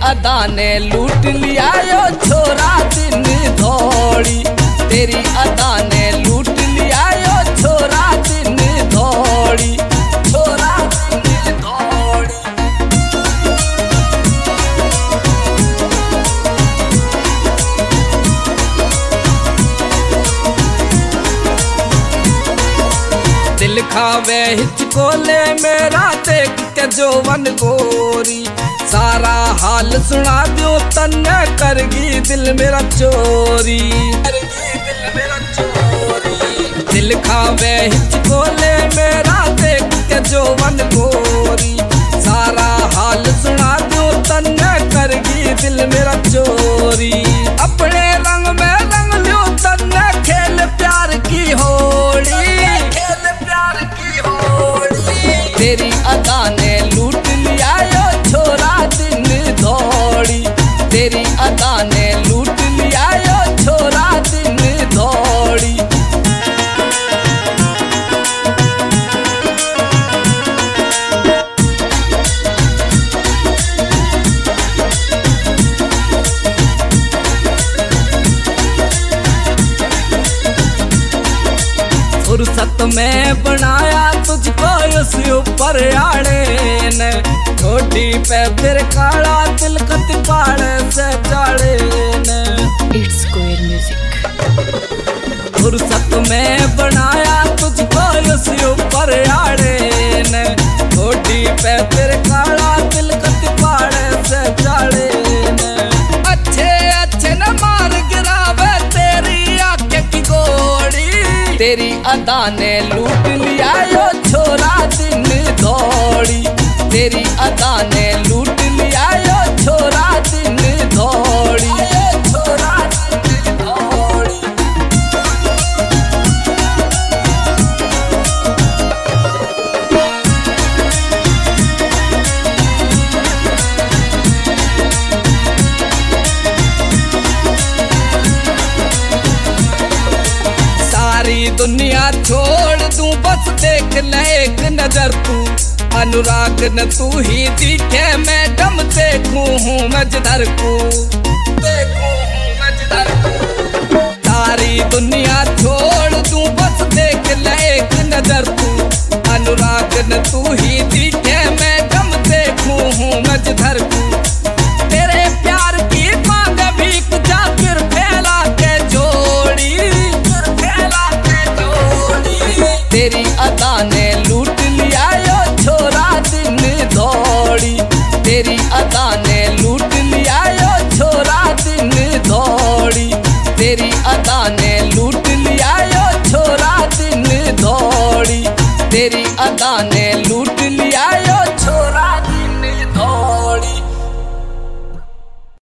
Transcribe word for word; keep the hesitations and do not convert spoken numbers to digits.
अदा ने लूट लिया यो छोरा दिन दौड़ी। तेरी अदा ने लूट लिया यो छोरा दिन दौड़ी, छोरा दिन दौड़ी। दिल खावे हिचकोले मेरा देख के जोवन गोरी। सारा हाल सुना दो तन्ने करगी दिल मेरा चोरी, करगी दिल मेरा चोरी। दिल खावे हिचकोले मेरा देख के जोवन गोरी। सारा हाल सुना दो तन्ने करगी दिल मेरा चोरी। अपने रंग में रंग लो तन्ने खेल प्यार की होली, खेल प्यार की होली। तेरी अदा ने लूट लिया यो छोरा दिन दौड़ी। तेरी अदा ने लूट लिया यो छोरा दिन दौड़ी। फुर्सत में बनाया तुझको उस ऊपर आड़े ने। छोटी पे फिर काला दिल खत पाड़े से चाड़े ने। It's square music. फुर्सत में बनाया तुझको उस ऊपर आड़े ने। छोटी पे फिर काला दिल खत पाड़े से चाड़े ने। अच्छे अच्छे न मार गिरावे तेरी आंखें की गोली। तेरी अदा ने लूट लिया यो छोरा दिन दौड़ी। तेरी अदा ने लूट लिया यो छोरा दिन दौड़ी, छोरा दिन दौड़ी। सारी दुनिया छोड़ दूं बस देख ले एक नजर तू। अनुराग न तू ही दिखे मैडम देखूं हूँ मैं जिधर को, देखूं हूँ मैं जिधर को। सारी दुनिया छोड़ दूं बस देख ले एक नजर तू। अनुराग न तू ही दिखे मैडम देखूं हूँ मैं जिधर को। तेरे प्यार की मांग भीख जा फिर फैला के जोड़ी, फिर फैला के जोड़ी। तेरी अदा ने लूट लिया यो छोरा दिन दौड़ी। तेरी अदा ने लूट लिया यो छोरा दिन दौड़ी। तेरी अदा ने लूट लिया यो छोरा दिन दौड़ी। तेरी अदा ने